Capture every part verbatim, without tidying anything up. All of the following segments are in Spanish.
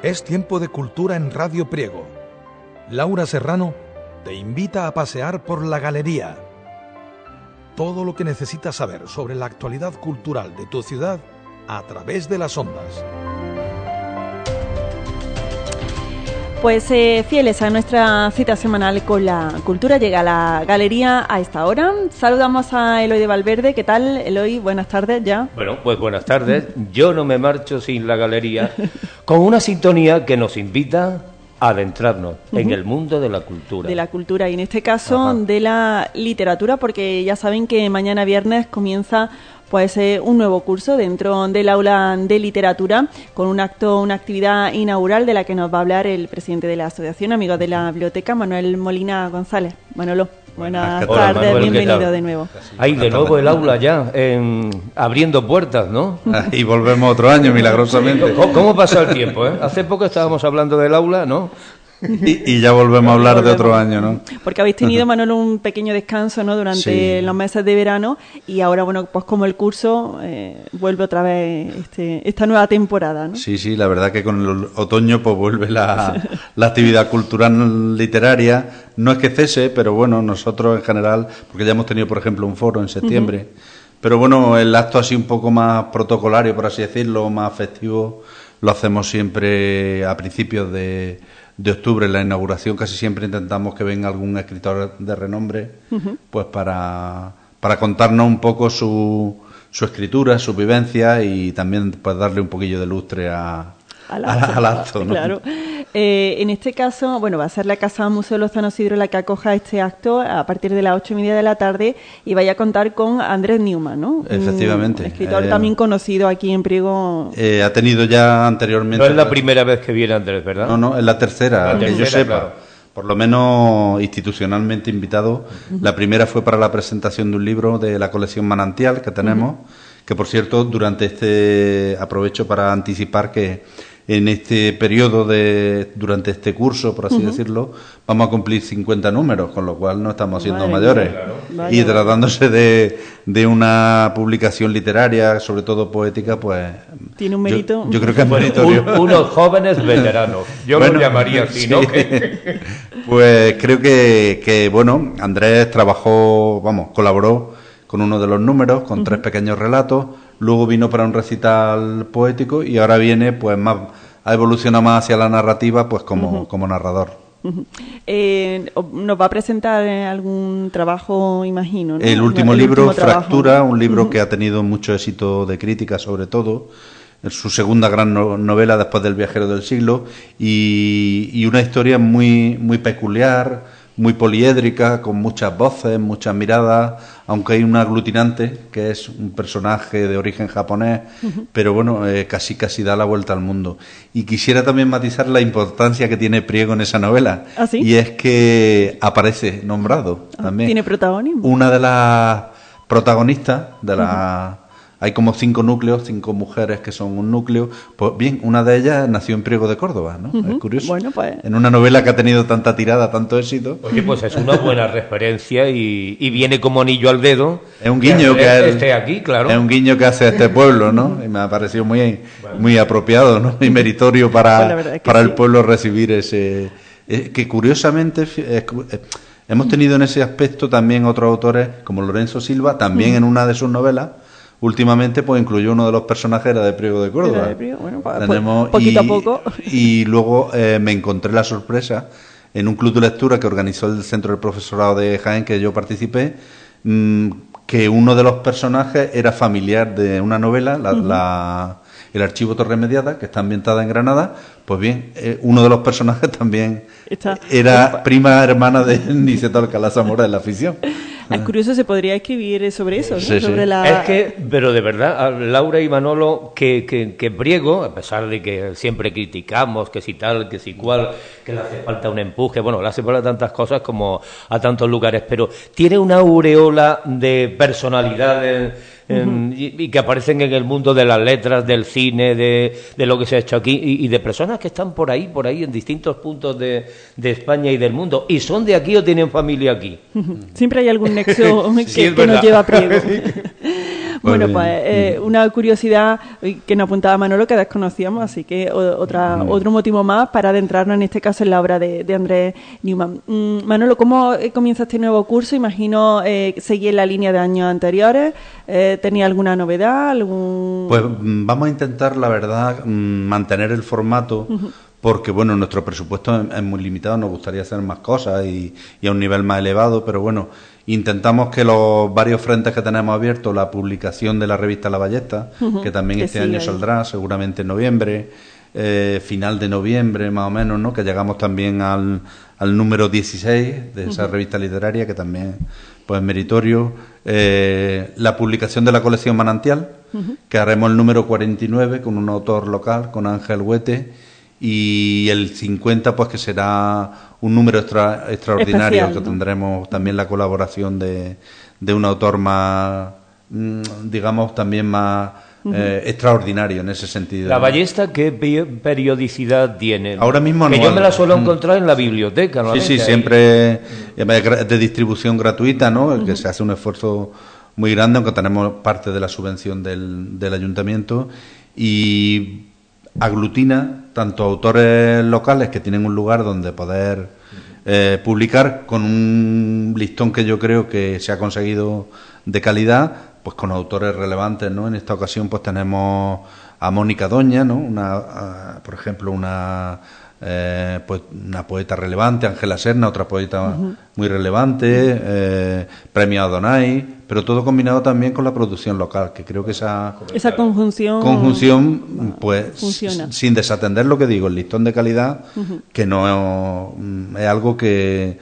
Es tiempo de cultura en Radio Priego. Laura Serrano te invita a pasear por la galería. Todo lo que necesitas saber sobre la actualidad cultural de tu ciudad a través de las ondas. Pues eh, fieles a nuestra cita semanal con la cultura, llega a la galería a esta hora. Saludamos a Eloy de Valverde. ¿Qué tal, Eloy? Buenas tardes ya. Bueno, pues buenas tardes. Yo no me marcho sin la galería, con una sintonía que nos invita a adentrarnos uh-huh. en el mundo de la cultura. De la cultura y en este caso Ajá. de la literatura, porque ya saben que mañana viernes comienza pues eh, un nuevo curso dentro del aula de literatura con un acto, una actividad inaugural de la que nos va a hablar el presidente de la asociación, amigo de la biblioteca, Manuel Molina González. Manolo, buenas Hola, tardes, Manuel, bienvenido de nuevo. Ahí de nuevo el aula ya, en, abriendo puertas, ¿no? Y volvemos otro año, milagrosamente. ¿Cómo, cómo pasa el tiempo, eh? Hace poco estábamos hablando del aula, ¿no? Y, y ya volvemos a hablar volvemos. de otro año, ¿no? Porque habéis tenido, Manolo, un pequeño descanso, ¿no? Durante sí. los meses de verano y ahora, bueno, pues como el curso eh, vuelve otra vez este, esta nueva temporada, ¿no? Sí, sí, la verdad que con el otoño pues vuelve la, la actividad cultural literaria. No es que cese, pero bueno, nosotros en general, porque ya hemos tenido, por ejemplo, un foro en septiembre, uh-huh. pero bueno, el acto así un poco más protocolario, por así decirlo, más festivo, lo hacemos siempre a principios de... de octubre. En la inauguración casi siempre intentamos que venga algún escritor de renombre uh-huh. pues para, para contarnos un poco su, su escritura, su vivencia y también pues darle un poquillo de lustre a, al acto, al acto ¿no? Claro. Eh, en este caso, bueno, va a ser la Casa Museo Lozano Sidro la que acoja este acto a partir de las ocho y media de la tarde y vaya a contar con Andrés Newman, ¿no? Efectivamente. Un escritor eh, también conocido aquí en Priego. Eh, ha tenido ya anteriormente... No es la primera vez que viene Andrés, ¿verdad? No, no, es la tercera, la que tercera, yo sepa. Claro. Por lo menos institucionalmente invitado. Uh-huh. La primera fue para la presentación de un libro de la colección Manantial que tenemos, uh-huh. que por cierto, durante este... aprovecho para anticipar que en este periodo de durante este curso, por así uh-huh. decirlo, vamos a cumplir cincuenta números, con lo cual no estamos siendo Madre mayores. Mía, claro. Y tratándose de, de una publicación literaria, sobre todo poética, pues... Tiene un mérito. Yo, yo creo que es meritorio. Un, unos jóvenes veteranos. Yo bueno, lo llamaría así, sí. ¿no? Pues creo que, que, bueno, Andrés trabajó, vamos, colaboró con uno de los números, con uh-huh. tres pequeños relatos. Luego vino para un recital poético y ahora viene, pues, más ha evolucionado más hacia la narrativa, pues, como, uh-huh. como narrador. Uh-huh. Eh, ¿Nos va a presentar algún trabajo, imagino, ¿no? El último el libro, último Fractura, trabajo. un libro uh-huh. que ha tenido mucho éxito de crítica, sobre todo. Es su segunda gran no- novela después del Viajero del Siglo y, y una historia muy, muy peculiar, muy poliédrica, con muchas voces, muchas miradas, aunque hay un aglutinante que es un personaje de origen japonés, uh-huh. pero bueno, eh, casi casi da la vuelta al mundo. Y quisiera también matizar la importancia que tiene Priego en esa novela. ¿Ah, sí? Y es que aparece nombrado ah, también. ¿Tiene protagonismo? Una de las protagonistas de la... Uh-huh. Hay como cinco núcleos, cinco mujeres que son un núcleo. Pues bien, una de ellas nació en Priego de Córdoba, ¿no? Uh-huh. Es curioso. Bueno, pues... En una novela que ha tenido tanta tirada, tanto éxito. Oye, pues es una buena referencia y, y viene como anillo al dedo. Es un guiño que, que él, esté aquí, claro. Es un guiño que hace a este pueblo, ¿no? Y me ha parecido muy, muy apropiado, ¿no? Y meritorio para, pues es para sí. el pueblo recibir ese... Eh, que curiosamente... Eh, eh, hemos tenido en ese aspecto también otros autores, como Lorenzo Silva, también uh-huh. en una de sus novelas. Últimamente, pues incluyó uno de los personajes era de Priego de Córdoba. De Priego, bueno, pues, Tenemos, poquito y, a poco. Y luego eh, me encontré la sorpresa en un club de lectura que organizó el Centro del Profesorado de Jaén, que yo participé, mmm, que uno de los personajes era familiar de una novela, la, uh-huh. la, El Archivo Torre Mediada, que está ambientada en Granada. Pues bien, eh, uno de los personajes también Está, era opa. prima hermana de Niceto Alcalá Zamora de la ficción. Es curioso, se podría escribir sobre eso, ¿no? Sí, sobre sí. la... Es que, pero de verdad, Laura y Manolo, que, que, que Priego, a pesar de que siempre criticamos que si tal, que si cual, que le hace falta un empuje, bueno, le hace falta tantas cosas como a tantos lugares, pero tiene una aureola de personalidades uh-huh. y, y que aparecen en el mundo de las letras, del cine, de, de lo que se ha hecho aquí, y, y de personas que están por ahí, por ahí, en distintos puntos de, de España y del mundo, y son de aquí o tienen familia aquí. Uh-huh. Siempre hay algún nexo sí, que, que nos lleva a Priego. Bueno, bien. pues eh, una curiosidad que nos apuntaba Manolo que desconocíamos, así que o, otra Mm. otro motivo más para adentrarnos en este caso en la obra de, de Andrés Newman. Mm, Manolo, ¿cómo eh, comienza este nuevo curso? Imagino eh, seguir la línea de años anteriores. Eh, ¿Tenía alguna novedad? Algún... Pues mm, vamos a intentar, la verdad, mm, mantener el formato, uh-huh. porque, bueno, nuestro presupuesto es, es muy limitado, nos gustaría hacer más cosas y, y a un nivel más elevado, pero bueno, intentamos que los varios frentes que tenemos abiertos, la publicación de la revista La Ballesta, uh-huh. que también que este año ahí. saldrá, seguramente en noviembre, eh, final de noviembre más o menos, ¿no? Que llegamos también al, al número dieciséis de esa uh-huh. revista literaria, que también pues meritorio, eh, la publicación de la colección Manantial, uh-huh. que haremos el número cuarenta y nueve con un autor local, con Ángel Huete, y el cincuenta pues que será un número extra, extraordinario, especial, ¿no? Que tendremos también la colaboración de, de un autor más, digamos, también más uh-huh. eh, extraordinario en ese sentido. ¿La Ballesta qué periodicidad tiene? Ahora mismo que no. Yo me la suelo encontrar en la biblioteca, ¿no? Sí, sí, siempre de distribución gratuita, ¿no? Uh-huh. Que se hace un esfuerzo muy grande, aunque tenemos parte de la subvención del, del ayuntamiento, y aglutina tanto autores locales que tienen un lugar donde poder eh, publicar, con un listón que yo creo que se ha conseguido de calidad, pues con autores relevantes, ¿no? En esta ocasión pues tenemos a Mónica Doña, ¿no? Una, a, por ejemplo, una eh, pues una poeta relevante, Ángela Serna, otra poeta uh-huh. muy relevante, eh, premio Adonai, pero todo combinado también con la producción local, que creo que esa esa conjunción conjunción pues funciona. Sin desatender lo que digo, el listón de calidad, uh-huh. que no es algo que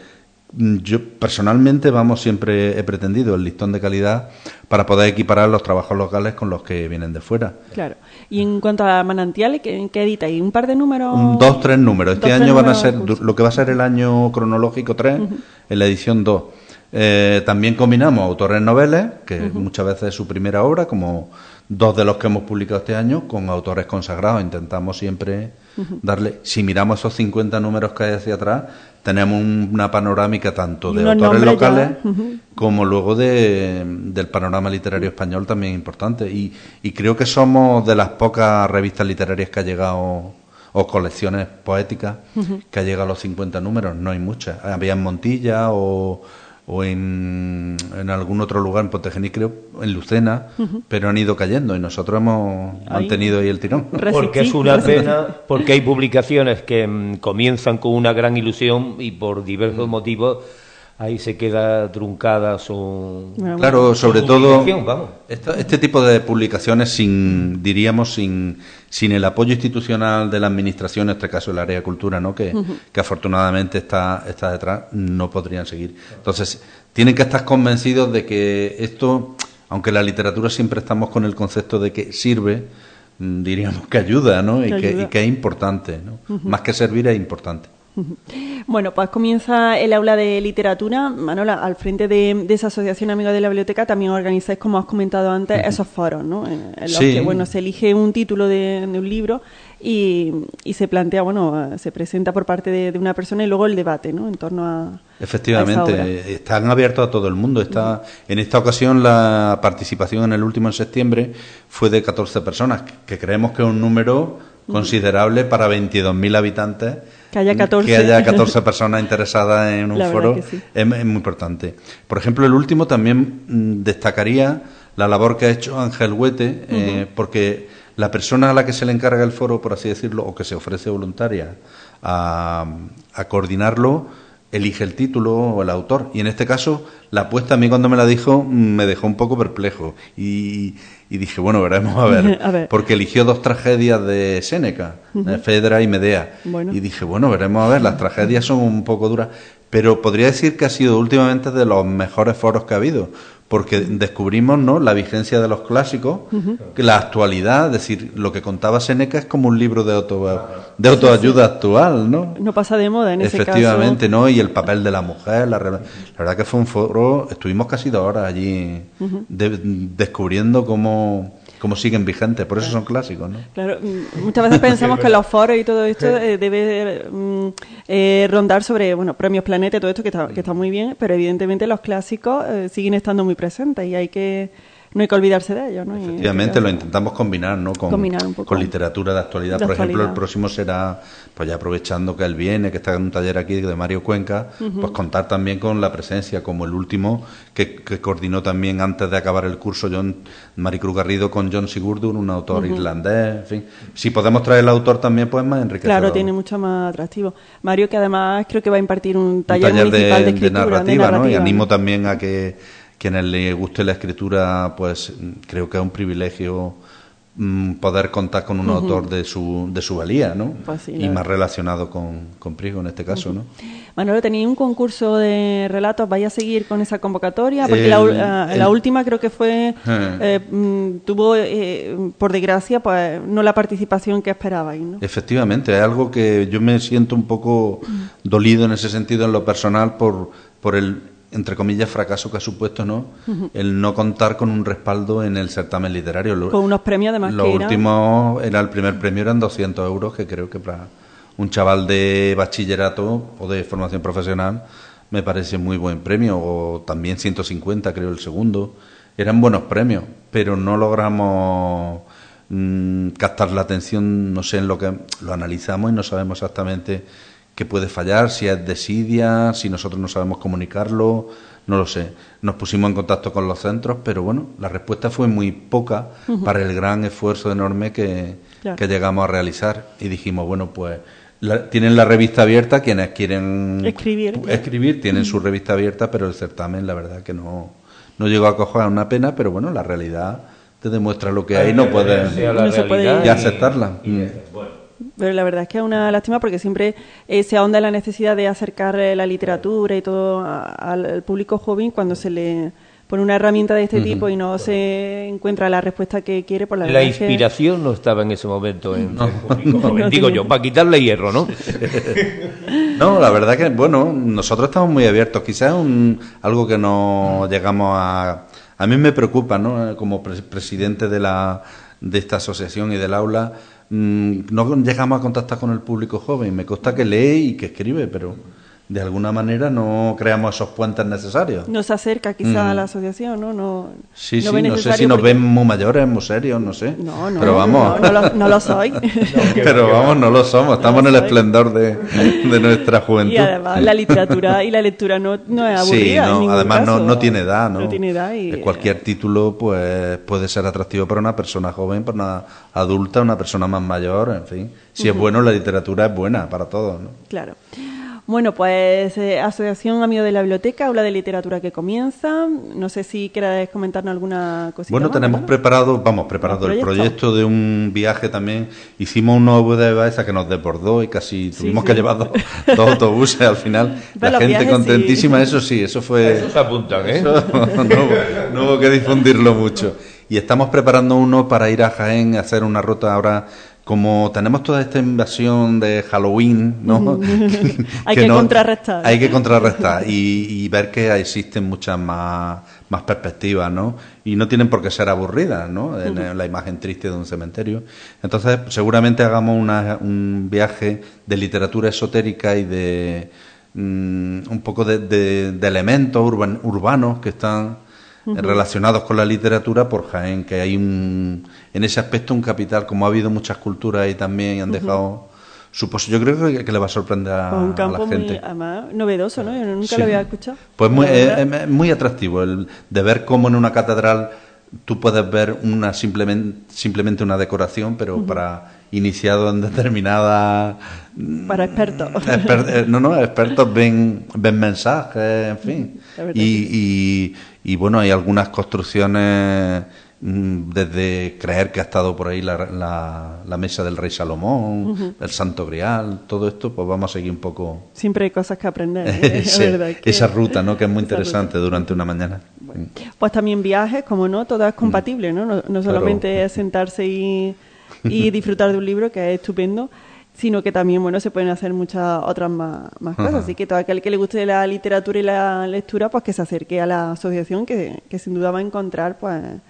yo personalmente, vamos, siempre he pretendido el listón de calidad para poder equiparar los trabajos locales con los que vienen de fuera. Claro. Y en cuanto a Manantiales, ¿qué, qué editáis? ¿Un par de números? Un, dos, tres números. Este dos, año van a números, ser, justo. lo que va a ser el año cronológico tres, uh-huh. en la edición dos. Eh, también combinamos autores noveles, que uh-huh. muchas veces es su primera obra, como dos de los que hemos publicado este año, con autores consagrados. Intentamos siempre uh-huh. darle, si miramos esos cincuenta números que hay hacia atrás, tenemos un, una panorámica tanto de autores locales uh-huh. como luego de, del panorama literario español también importante. Y, y creo que somos de las pocas revistas literarias que ha llegado, o colecciones poéticas, uh-huh. que ha llegado a los cincuenta números. No hay muchas. Había en Montilla o... o en, en algún otro lugar, en Pontegenil, creo, en Lucena, uh-huh. pero han ido cayendo y nosotros hemos ahí. mantenido ahí el tirón. Porque es una pena, porque hay publicaciones que mmm, comienzan con una gran ilusión y por diversos motivos ahí se queda truncada su... Claro, sobre todo este, este tipo de publicaciones sin, diríamos, sin, sin el apoyo institucional de la administración, en este caso el área de cultura, ¿no? Que, uh-huh. que afortunadamente está, está detrás, no podrían seguir. Entonces, tienen que estar convencidos de que esto, aunque en la literatura siempre estamos con el concepto de que sirve, diríamos que ayuda, ¿no? Y que, ayuda. Y que es importante, ¿no? Uh-huh. Más que servir, es importante. Bueno, pues comienza el aula de literatura. Manola, al frente de, de esa asociación Amigos de la Biblioteca también organizáis, como has comentado antes, esos foros, ¿no? En, en los sí. que, bueno, se elige un título de, de un libro y, y se plantea, bueno, se presenta por parte de, de una persona y luego el debate, ¿no? En torno a... Efectivamente, a están abiertos a todo el mundo. Está, uh-huh. En esta ocasión la participación en el último en septiembre fue de catorce personas, que creemos que es un número considerable para veintidós mil habitantes. Que haya catorce, que haya catorce personas interesadas en un la foro sí. es, es muy importante. Por ejemplo, el último también mmm, destacaría la labor que ha hecho Ángel Huete, uh-huh. eh, porque la persona a la que se le encarga el foro, por así decirlo, o que se ofrece voluntaria a, a coordinarlo, elige el título o el autor. Y en este caso, la apuesta a mí cuando me la dijo me dejó un poco perplejo. Y, y dije, bueno, veremos a ver, a ver. Porque eligió dos tragedias de Séneca, uh-huh. Fedra y Medea. Bueno. Y dije, bueno, veremos a ver, las tragedias son un poco duras. Pero podría decir que ha sido últimamente de los mejores foros que ha habido. Porque descubrimos, ¿no?, la vigencia de los clásicos, uh-huh. que la actualidad, es decir, lo que contaba Séneca es como un libro de auto de autoayuda sí, sí. actual, ¿no? No pasa de moda en ese caso. Efectivamente, ¿no? Y el papel de la mujer, la, la verdad que fue un foro, estuvimos casi dos horas allí uh-huh. de, descubriendo cómo... como siguen vigentes, por eso son clásicos, ¿no? Claro, muchas veces pensamos que los foros y todo esto eh, debe eh, rondar sobre, bueno, premios Planeta y todo esto que está, que está muy bien, pero evidentemente los clásicos eh, siguen estando muy presentes y hay que no hay que olvidarse de ello, ¿no? Efectivamente, lo intentamos combinar, ¿no? Con, combinar un poco con literatura de actualidad. de Por actualidad. ejemplo, el próximo será, pues ya aprovechando que él viene, que está en un taller aquí de Mario Cuenca, uh-huh. pues contar también con la presencia, como el último, que, que coordinó también antes de acabar el curso John Maricruz Garrido con John Sigurdur, un autor uh-huh. irlandés, en fin. Si podemos traer el autor también, pues más enriquecedor. Claro, tiene mucho más atractivo. Mario, que además creo que va a impartir un taller, un taller municipal de, de, escritura, de, narrativa, de narrativa, ¿no? Y animo ¿no? también a que quienes le guste la escritura, pues creo que es un privilegio mmm, poder contar con un uh-huh. autor de su de su valía, ¿no? Pues sí, y más relacionado con, con Priego en este caso, uh-huh. ¿no? Manolo, tenéis un concurso de relatos, ¿vais a seguir con esa convocatoria? Porque el, la, el, la última creo que fue, eh, mmm, tuvo, eh, por desgracia, pues no la participación que esperabais, ¿no? Efectivamente, es algo que yo me siento un poco dolido en ese sentido en lo personal por, por el entre comillas, fracaso que ha supuesto, ¿no? Uh-huh. El no contar con un respaldo en el certamen literario. Con unos premios, además, Lo que último, era el primer premio, eran doscientos euros, que creo que para un chaval de bachillerato o de formación profesional me parece muy buen premio, o también ciento cincuenta, creo, el segundo. Eran buenos premios, pero no logramos mmm, captar la atención, no sé, en lo que lo analizamos y no sabemos exactamente que puede fallar, si es desidia, si nosotros no sabemos comunicarlo, no lo sé. Nos pusimos en contacto con los centros, pero bueno, la respuesta fue muy poca uh-huh. para el gran esfuerzo enorme que, claro. que llegamos a realizar. Y dijimos, bueno, pues la, tienen la revista abierta, quienes quieren escribir, escribir tienen uh-huh. su revista abierta, pero el certamen la verdad que no, no llegó a coger una pena, pero bueno, la realidad te demuestra lo que hay, no puedes no se puede y aceptarla. Y, y, bueno. Pero la verdad es que es una lástima porque siempre eh, se ahonda en la necesidad de acercar eh, la literatura y todo a, a, al público joven cuando se le pone una herramienta de este uh-huh. tipo y no se encuentra la respuesta que quiere. Por la la inspiración que... no estaba en ese momento en no. el público joven, no digo yo, para quitarle hierro, ¿no? No, la verdad que, bueno, nosotros estamos muy abiertos. Quizás un, algo que no llegamos a... A mí me preocupa, ¿no? Como pre- presidente de la de esta asociación y del aula, no llegamos a contactar con el público joven. Me consta que lee y que escribe, pero de alguna manera no creamos esos puentes necesarios. No se acerca quizá mm. a la asociación, ¿no? no sí, no sí, no sé si nos porque... ven muy mayores, muy serios, no sé. No, no, pero vamos. no, no, lo, no lo soy. No, pero vamos, no lo somos, estamos no lo en el soy. esplendor de, de nuestra juventud. Y además la literatura y la lectura no, no es aburrida. Sí, no, en además caso. No, no tiene edad, ¿no? No tiene edad y... Cualquier título pues puede ser atractivo para una persona joven, para una adulta, una persona más mayor, en fin. Si uh-huh. es bueno, la literatura es buena para todos, ¿no? Claro. Bueno, pues eh, Asociación Amigos de la Biblioteca, aula de literatura que comienza. No sé si queráis comentarnos alguna cosita Bueno, más, tenemos ¿no? preparado, vamos, preparado el proyecto de un viaje también. Hicimos una V de esa que nos desbordó y casi sí, tuvimos sí. que llevar dos, dos autobuses al final. Pero la gente viajes, contentísima, sí. eso sí, eso fue... Eso se apuntan, ¿eh? Eso, no, no hubo que difundirlo mucho. Y estamos preparando uno para ir a Jaén a hacer una ruta ahora... Como tenemos toda esta invasión de Halloween, ¿no? hay que, que no, contrarrestar. Hay que contrarrestar y, y ver que existen muchas más, más perspectivas, ¿no? Y no tienen por qué ser aburridas, ¿no? En, en la imagen triste de un cementerio. Entonces, seguramente hagamos una, un viaje de literatura esotérica y de um, un poco de, de, de elementos urban, urbanos que están... Uh-huh. relacionados con la literatura por Jaén, que hay un en ese aspecto un capital, como ha habido muchas culturas ahí también y han dejado uh-huh. su pozo. Yo creo que, que le va a sorprender a, un campo a la gente. Muy, además, novedoso, ¿no? Yo nunca sí. lo había escuchado. Pues muy, es, es muy atractivo el de ver cómo en una catedral tú puedes ver una simplemente simplemente una decoración, pero uh-huh. para iniciados en determinada para expertos exper, no no expertos ven ven mensajes, en fin, y, y y bueno, hay algunas construcciones desde creer que ha estado por ahí la, la, la mesa del rey Salomón, uh-huh. el Santo Grial, todo esto, pues vamos a seguir un poco. Siempre hay cosas que aprender, ¿eh? Ese, verdad que... esa ruta, ¿no? Que es muy interesante ruta. Durante una mañana. Bueno, pues también viajes, como no, todo es compatible, ¿no? No, no solamente claro. es sentarse y, y disfrutar de un libro, que es estupendo, sino que también, bueno, se pueden hacer muchas otras más, más cosas. Uh-huh. Así que todo aquel que le guste la literatura y la lectura, pues que se acerque a la asociación, que, que sin duda va a encontrar, pues,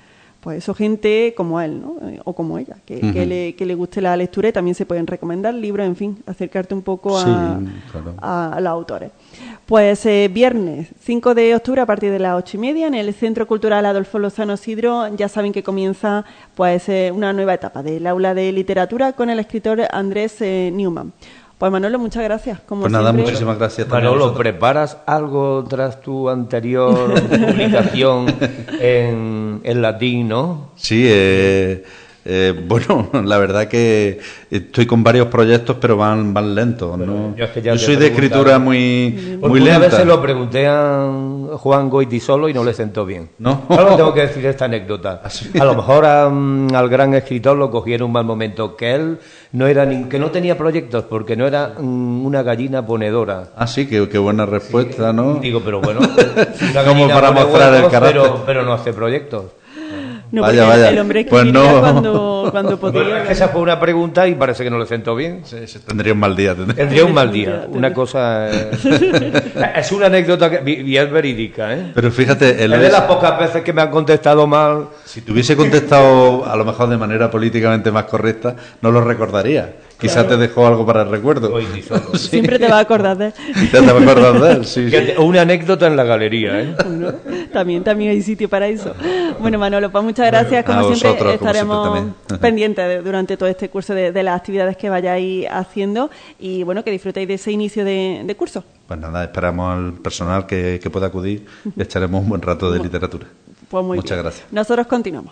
pues eso, gente como él, ¿no? O como ella, que, uh-huh. que, le, que le guste la lectura, y también se pueden recomendar libros, en fin, acercarte un poco a, sí, claro. a, a los autores. Pues eh, viernes cinco de octubre a partir de las ocho y media en el Centro Cultural Adolfo Lozano Sidro, ya saben que comienza pues eh, una nueva etapa del aula de literatura con el escritor Andrés eh, Newman. Pues Manolo, muchas gracias. Como pues nada, siempre. muchísimas gracias. También Manolo, ¿preparas algo tras tu anterior publicación en, en latín, no? Sí, eh, eh, bueno, la verdad que estoy con varios proyectos, pero van van lentos, ¿no? Yo, es que yo soy de escritura muy, muy lenta. Una vez se lo pregunté a Juan Goitisolo y no le sentó bien. ¿No? Ahora tengo que decir esta anécdota. A lo mejor a, al gran escritor lo cogí en un mal momento, que él no era ni, que no tenía proyectos porque no era um, una gallina ponedora. Ah, sí, qué, qué buena respuesta, sí, ¿no? Digo, pero bueno, una como para mostrar huevos, el carácter. Pero, pero no hace proyectos. No, vaya, vaya. El hombre pues no. cuando, cuando podía. Bueno, es que esa fue una pregunta y parece que no le sentó bien. Sí, sí, tendría un mal día. Tendría, tendría un mal día. Una cosa. Eh... es una anécdota que y es verídica, ¿eh? Pero fíjate. El es de las pocas veces que me han contestado mal. Si te hubiese contestado a lo mejor de manera políticamente más correcta, no lo recordaría. Quizás claro. Te dejó algo para el recuerdo. Sí. Siempre te va a acordar de él. Quizás te va a acordar de él, sí, sí. Una anécdota en la galería, ¿eh? Bueno, también, también hay sitio para eso. Bueno, Manolo, pues muchas gracias. Como a siempre, vosotros, estaremos como siempre pendientes de, durante todo este curso de, de las actividades que vayáis haciendo y, bueno, que disfrutéis de ese inicio de, de curso. Pues nada, esperamos al personal que, que pueda acudir y echaremos un buen rato de literatura. Pues muy Muchas bien. gracias. Nosotros continuamos.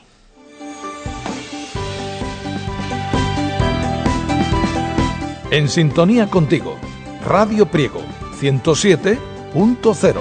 En sintonía contigo, Radio Priego, ciento siete punto cero.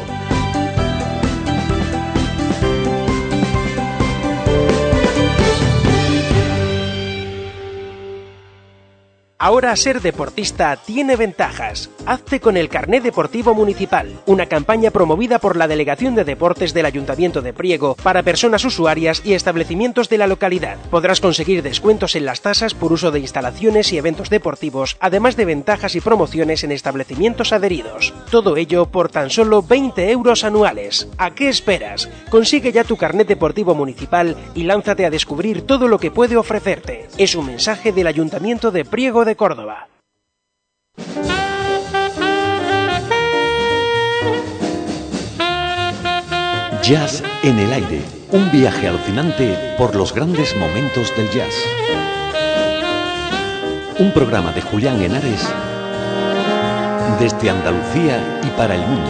Ahora ser deportista tiene ventajas. Hazte con el Carné Deportivo Municipal, una campaña promovida por la Delegación de Deportes del Ayuntamiento de Priego para personas usuarias y establecimientos de la localidad. Podrás conseguir descuentos en las tasas por uso de instalaciones y eventos deportivos, además de ventajas y promociones en establecimientos adheridos. Todo ello por tan solo veinte euros anuales. ¿A qué esperas? Consigue ya tu Carné Deportivo Municipal y lánzate a descubrir todo lo que puede ofrecerte. Es un mensaje del Ayuntamiento de Priego de Córdoba. Jazz en el aire, un viaje alucinante por los grandes momentos del jazz. Un programa de Julián Henares desde Andalucía y para el mundo.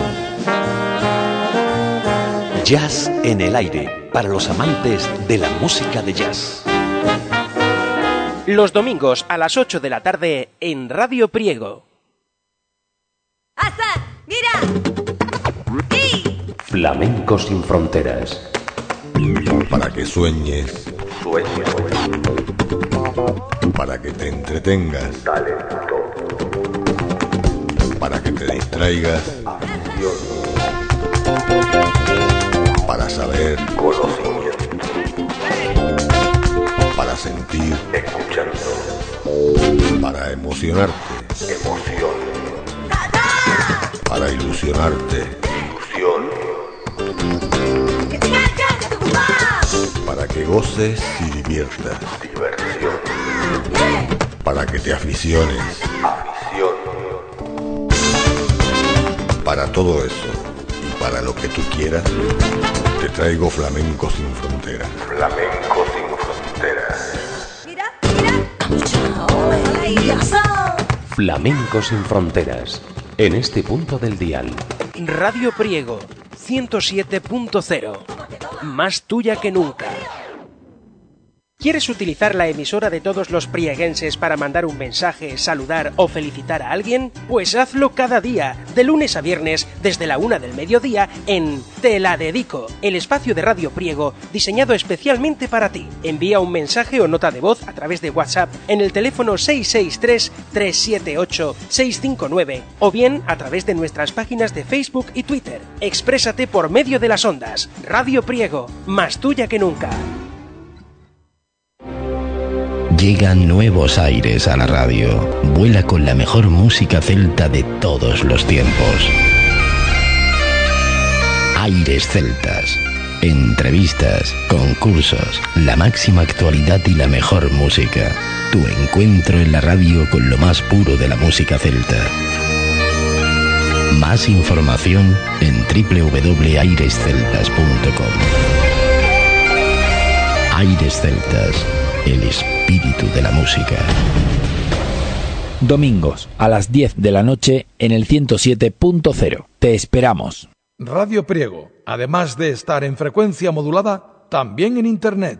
Jazz en el aire, para los amantes de la música de jazz. Los domingos a las ocho de la tarde en Radio Priego. ¡Hasta! ¡Mira! ¡Sí! Flamenco sin fronteras. Para que sueñes. Sueña. Para que te entretengas. Talento. Para que te distraigas. Afición. Para saber. Conocimiento. Para sentir. Escuchando. Para emocionarte. Emoción. Para ilusionarte. Ilusión. Para que goces y diviertas. Diversión. Para que te aficiones. Afición. Para todo eso y para lo que tú quieras, te traigo Flamenco sin fronteras. Flamenco sin fronteras. Mira, mira. Flamenco sin fronteras. En este punto del dial. Radio Priego, ciento siete punto cero. Más tuya que nunca. ¿Quieres utilizar la emisora de todos los prieguenses para mandar un mensaje, saludar o felicitar a alguien? Pues hazlo cada día, de lunes a viernes, desde la una del mediodía, en Te la Dedico, el espacio de Radio Priego diseñado especialmente para ti. Envía un mensaje o nota de voz a través de WhatsApp en el teléfono seis seis tres, tres siete ocho, seis cinco nueve o bien a través de nuestras páginas de Facebook y Twitter. Exprésate por medio de las ondas. Radio Priego, más tuya que nunca. Llegan nuevos aires a la radio. Vuela con la mejor música celta de todos los tiempos. Aires celtas. Entrevistas, concursos, la máxima actualidad y la mejor música. Tu encuentro en la radio con lo más puro de la música celta. Más información en doble u doble u doble u punto aires celtas punto com. Aires Celtas, el espíritu de la música. Domingos a las diez de la noche en el ciento siete punto cero. Te esperamos. Radio Priego, además de estar en frecuencia modulada, también en Internet.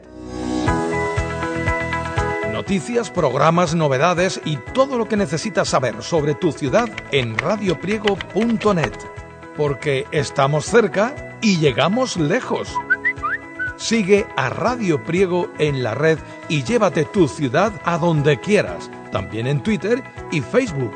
Noticias, programas, novedades y todo lo que necesitas saber sobre tu ciudad en radio priego punto net. Porque estamos cerca y llegamos lejos. Sigue a Radio Priego en la red y llévate tu ciudad a donde quieras, también en Twitter y Facebook.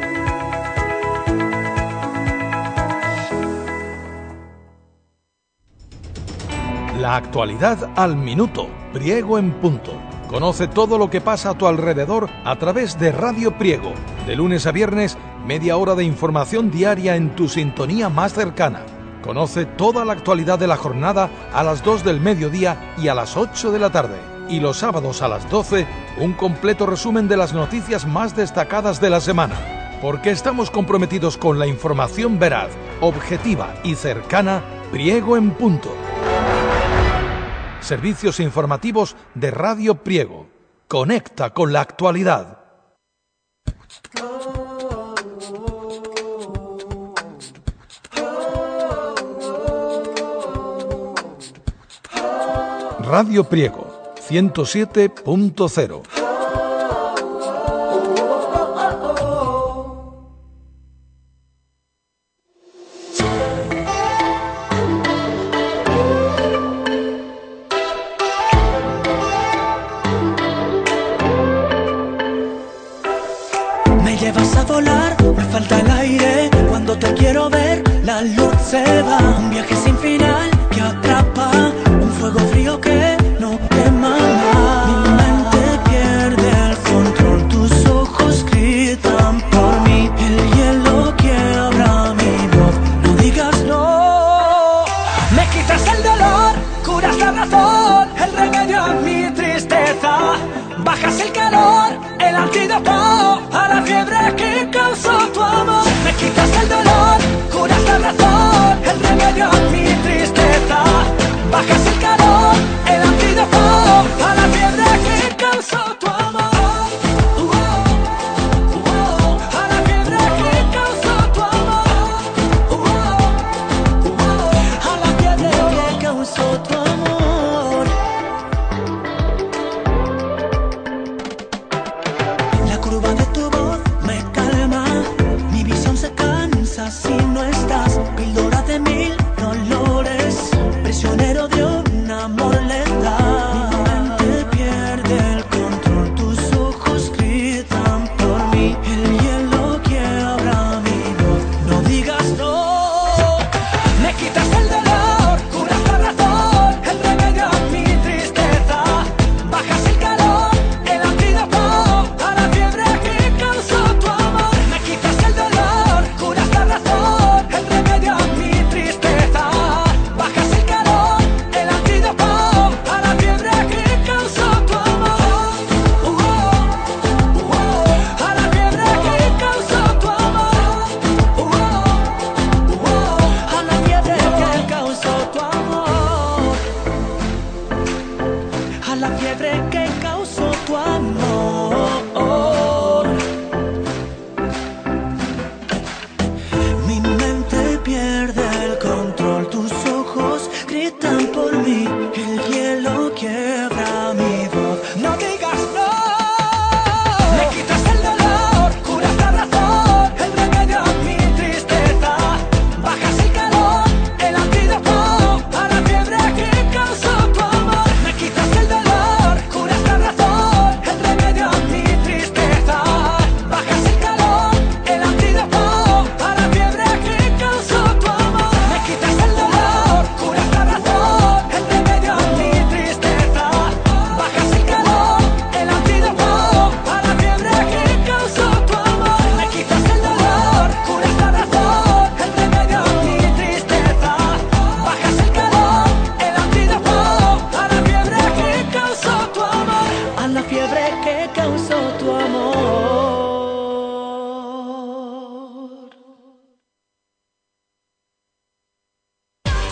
La actualidad al minuto, Priego en punto. Conoce todo lo que pasa a tu alrededor a través de Radio Priego. De lunes a viernes, media hora de información diaria en tu sintonía más cercana. Conoce toda la actualidad de la jornada a las dos del mediodía y a las ocho de la tarde. Y los sábados a las doce, un completo resumen de las noticias más destacadas de la semana. Porque estamos comprometidos con la información veraz, objetiva y cercana, Priego en punto. Servicios informativos de Radio Priego. Conecta con la actualidad. Radio Priego, ciento siete punto cero. Me llevas a volar, me falta el aire. Cuando te quiero ver, la luz se va. Un viaje sin final que atrapa. Un fuego frío que no quema más. Mi mente pierde el control. Tus ojos gritan por mí. El hielo quiebra mi voz. No digas no. Me quitas el dolor, curas la razón. El remedio a mi tristeza. Bajas el calor, el antídoto a la fiebre que causó tu amor. Me quitas el dolor, curas la razón. El remedio a mi tristeza. Bajas el calor, el antídoto a la fiebre que causó tu amor. A la fiebre que causó tu amor. A la fiebre que causó tu amor. La curva de tu voz me calma. Mi visión se cansa si no estás. Píldora de mil dolores. Prisionero de un amor letal. Mi mente pierde el control. Tus ojos gritan por mí. El hielo quiebra mi voz. No digas no. Me quitas el dolor, curas la razón. El remedio a mi tristeza. Bajas el calor, el antídoto a la fiebre que causó tu amor. Me quitas el dolor, curas la razón. El remedio a mi tristeza. Bajas el calor, el antídoto a la fiebre que causó tu amor. A la fiebre que causó tu amor. A la fiebre que causó tu amor. A la fiebre que causó tu amor. Mi mente pierde el control. Tus ojos gritan por mí. El hielo quiebra mi voz. No digas no. Me quitas el dolor, curas la razón. El remedio a mi tristeza. Bajas el calor, el antídoto a la fiebre que causó tu amor. Me quitas el dolor, curas la razón. El remedio a mi tristeza. Bajas el calor, el antídoto a la fiebre que causó tu amor. Me quitas el dolor, curas la razón.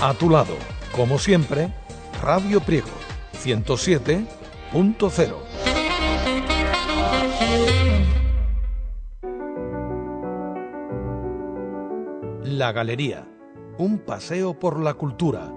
A tu lado, como siempre, Radio Priego ciento siete punto cero. La Galería, un paseo por la cultura.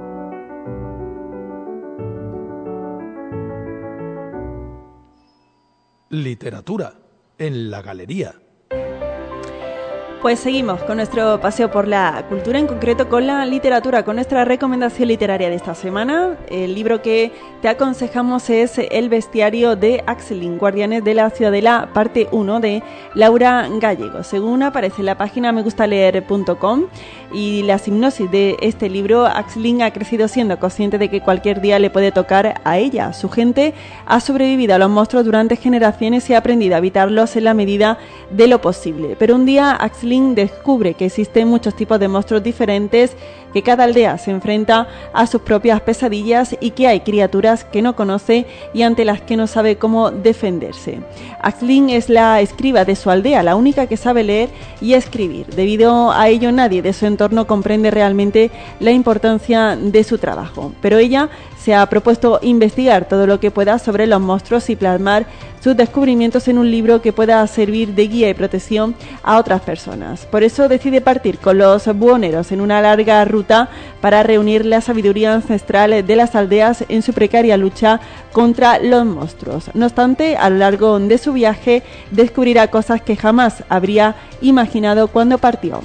Literatura en la Galería. Pues seguimos con nuestro paseo por la cultura, en concreto con la literatura, con nuestra recomendación literaria de esta semana. El libro que te aconsejamos es El bestiario de Axelin, Guardianes de la Ciudadela, parte uno, de Laura Gallego. Según aparece en la página me gusta leer punto com y la sinopsis de este libro, Axelin ha crecido siendo consciente de que cualquier día le puede tocar a ella. Su gente ha sobrevivido a los monstruos durante generaciones y ha aprendido a evitarlos en la medida de lo posible. Pero un día Axelin descubre que existen muchos tipos de monstruos diferentes, que cada aldea se enfrenta a sus propias pesadillas y que hay criaturas que no conoce y ante las que no sabe cómo defenderse. Axelin es la escriba de su aldea, la única que sabe leer y escribir. Debido a ello, nadie de su entorno comprende realmente la importancia de su trabajo. Pero ella se ha propuesto investigar todo lo que pueda sobre los monstruos y plasmar sus descubrimientos en un libro que pueda servir de guía y protección a otras personas. Por eso decide partir con los buhoneros en una larga ruta para reunir la sabiduría ancestral de las aldeas en su precaria lucha contra los monstruos. No obstante, a lo largo de su viaje descubrirá cosas que jamás habría imaginado cuando partió.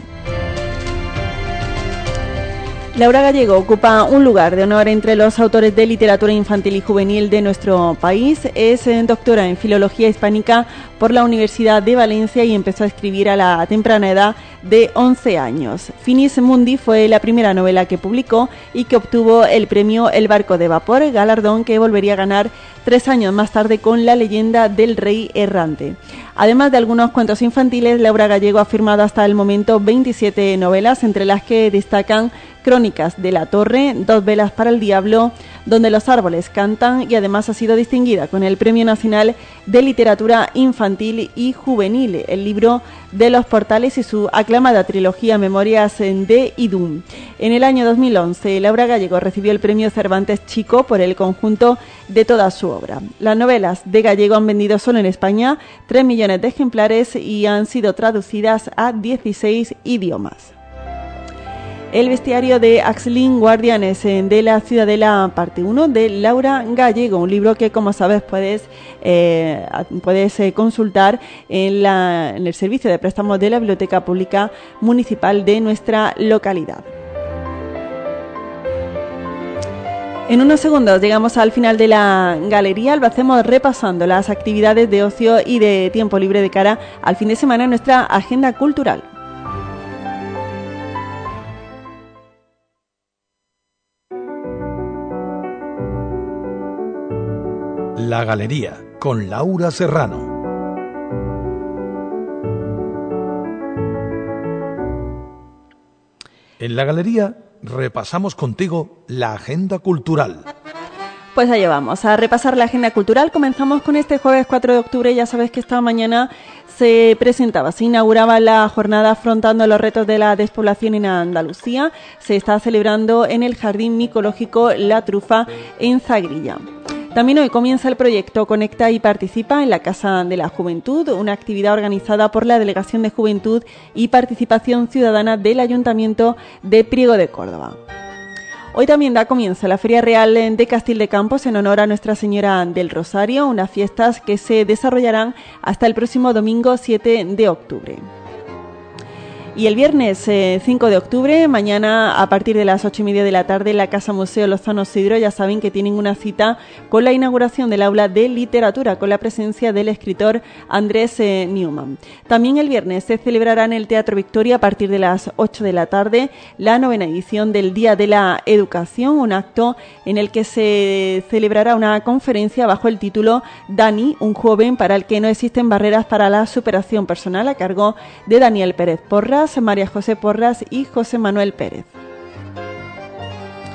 Laura Gallego ocupa un lugar de honor entre los autores de literatura infantil y juvenil de nuestro país. Es doctora en Filología Hispánica por la Universidad de Valencia y empezó a escribir a la temprana edad de once años. Finis Mundi fue la primera novela que publicó y que obtuvo el premio El Barco de Vapor, galardón que volvería a ganar tres años más tarde con La Leyenda del Rey Errante. Además de algunos cuentos infantiles, Laura Gallego ha firmado hasta el momento veintisiete novelas, entre las que destacan Crónicas de la Torre, Dos velas para el diablo, Donde los árboles cantan, y además ha sido distinguida con el Premio Nacional de Literatura Infantil y Juvenil, el Libro de los Portales y su aclamada trilogía Memorias de Idún. En el año dos mil once, Laura Gallego recibió el Premio Cervantes Chico por el conjunto de toda su obra. Las novelas de Gallego han vendido solo en España tres millones de ejemplares y han sido traducidas a dieciséis idiomas. El bestiario de Axelin, Guardianes de la Ciudadela, parte uno, de Laura Gallego, un libro que, como sabes, puedes, eh, puedes eh, consultar en, la, en el servicio de préstamos de la Biblioteca Pública Municipal de nuestra localidad. En unos segundos llegamos al final de la galería. Lo hacemos repasando las actividades de ocio y de tiempo libre de cara al fin de semana en nuestra agenda cultural. La Galería, con Laura Serrano. En La Galería repasamos contigo la agenda cultural. Pues allá vamos, a repasar la agenda cultural. Comenzamos con este jueves cuatro de octubre. Ya sabes que esta mañana se presentaba, se inauguraba la jornada Afrontando los retos de la despoblación en Andalucía. Se está celebrando en el Jardín Micológico La Trufa en Zagrilla. También hoy comienza el proyecto Conecta y Participa en la Casa de la Juventud, una actividad organizada por la Delegación de Juventud y Participación Ciudadana del Ayuntamiento de Priego de Córdoba. Hoy también da comienzo la Feria Real de Castil de Campos en honor a Nuestra Señora del Rosario, unas fiestas que se desarrollarán hasta el próximo domingo siete de octubre. Y el viernes eh, cinco de octubre, mañana a partir de las ocho y media de la tarde, en la Casa Museo Lozano Sidro, ya saben que tienen una cita con la inauguración del aula de literatura, con la presencia del escritor Andrés eh, Newman. También el viernes se celebrará en el Teatro Victoria a partir de las ocho de la tarde la novena edición del Día de la Educación, un acto en el que se celebrará una conferencia bajo el título Dani, un joven para el que no existen barreras para la superación personal, a cargo de Daniel Pérez Porras, María José Porras y José Manuel Pérez.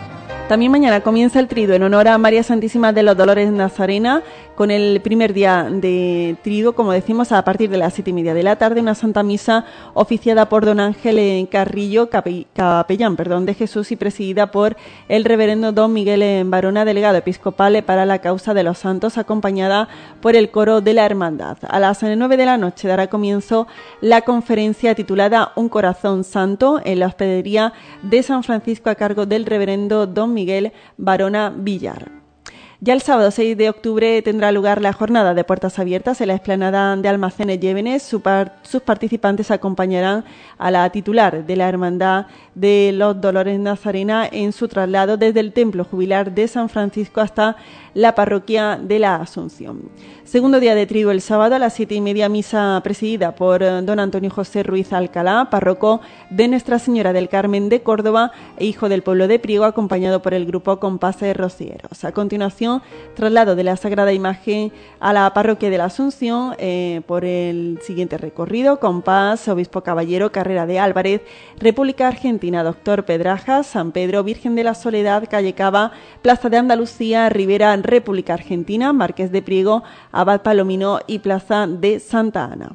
También mañana comienza el triduo en honor a María Santísima de los Dolores Nazarena, con el primer día de triduo, como decimos, a partir de las siete y media de la tarde, una Santa Misa oficiada por don Ángel Carrillo, cape, capellán perdón, de Jesús, y presidida por el reverendo don Miguel Barona, delegado episcopal para la causa de los santos, acompañada por el coro de la Hermandad. A las nueve de la noche dará comienzo la conferencia titulada Un Corazón Santo en la hospedería de San Francisco, a cargo del reverendo don Miguel Barona Villar. Ya el sábado seis de octubre tendrá lugar la jornada de puertas abiertas en la explanada de Almacenes Llévenes. Su par- sus participantes acompañarán a la titular de la Hermandad de los Dolores Nazarena en su traslado desde el Templo Jubilar de San Francisco hasta la Parroquia de la Asunción. Segundo día de triduo el sábado a las siete y media, misa presidida por don Antonio José Ruiz Alcalá, párroco de Nuestra Señora del Carmen de Córdoba e hijo del pueblo de Priego, acompañado por el grupo Compases Rocieros. A continuación, traslado de la Sagrada Imagen a la Parroquia de la Asunción eh, por el siguiente recorrido: Compás, Obispo Caballero, Carrera de Álvarez, República Argentina, Doctor Pedrajas, San Pedro, Virgen de la Soledad, Calle Cava, Plaza de Andalucía, Rivera, República Argentina, Marqués de Priego, Abad Palomino y Plaza de Santa Ana.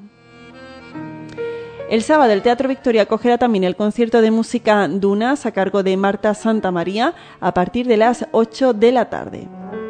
El sábado el Teatro Victoria acogerá también el concierto de música Dunas a cargo de Marta Santamaría a partir de las ocho de la tarde.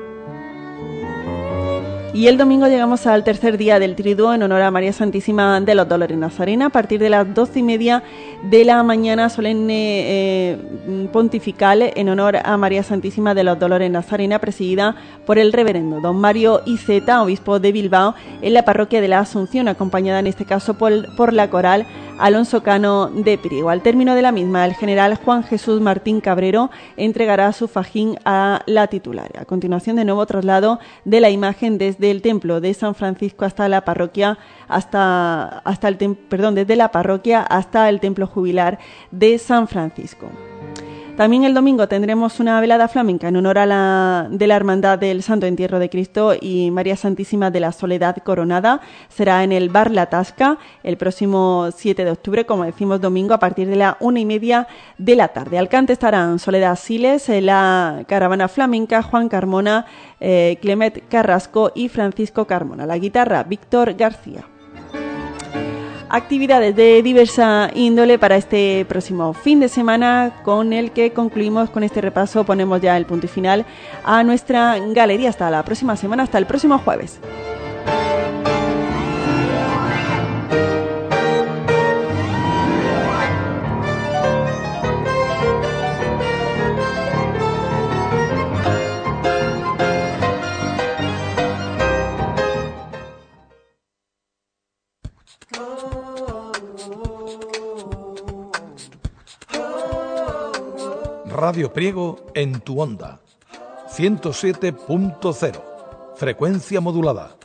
Y el domingo llegamos al tercer día del triduo en honor a María Santísima de los Dolores Nazarena, a partir de las doce y media de la mañana, solemne eh, pontifical en honor a María Santísima de los Dolores Nazarena, presidida por el reverendo don Mario Iceta, obispo de Bilbao, en la parroquia de la Asunción, acompañada en este caso por, por la coral Alonso Cano de Priego. Al término de la misma, el general Juan Jesús Martín Cabrero entregará su fajín a la titular. A continuación, de nuevo traslado de la imagen desde el templo de San Francisco hasta la parroquia, hasta, hasta el tem- perdón, desde la parroquia hasta el templo jubilar de San Francisco. También el domingo tendremos una velada flamenca en honor a la de la Hermandad del Santo Entierro de Cristo y María Santísima de la Soledad Coronada. Será en el Bar La Tasca el próximo siete de octubre, como decimos, domingo, a partir de la una y media de la tarde. Al cante estarán Soledad Siles, la caravana flamenca, Juan Carmona, eh, Clemet Carrasco y Francisco Carmona. La guitarra, Víctor García. Actividades de diversa índole para este próximo fin de semana, con el que concluimos con este repaso. Ponemos ya el punto y final a nuestra galería. Hasta la próxima semana, hasta el próximo jueves. Radio Priego en tu onda, ciento siete punto cero, frecuencia modulada.